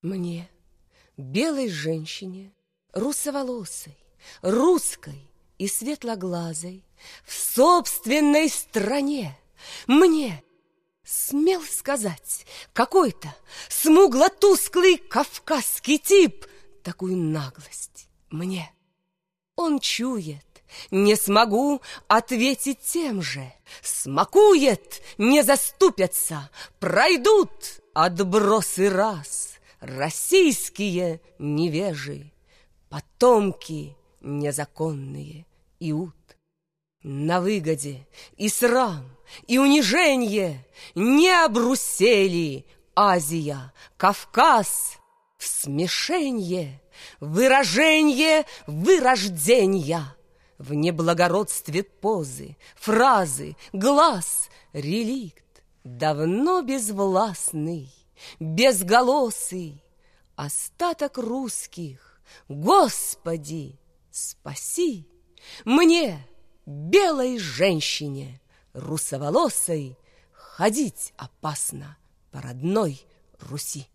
Мне, белой женщине, русоволосой, русской и светлоглазой, в собственной стране, мне, смел сказать, какой-то смугло-тусклый кавказский тип такую наглость мне. Он чует, не смогу ответить тем же, смакует, не заступятся, пройдут отбросы рас, российские невежи, потомки незаконные Иуд. На выгоде и срам, и униженье не обрусели Азия, Кавказ, в смешенье, выраженье вырожденья, в неблагородстве позы, фразы, глаз, реликт, давно безвластный, безголосый, остаток русских, Господи, спаси! Мне, белой женщине, русоволосой, ходить опасно по родной Руси.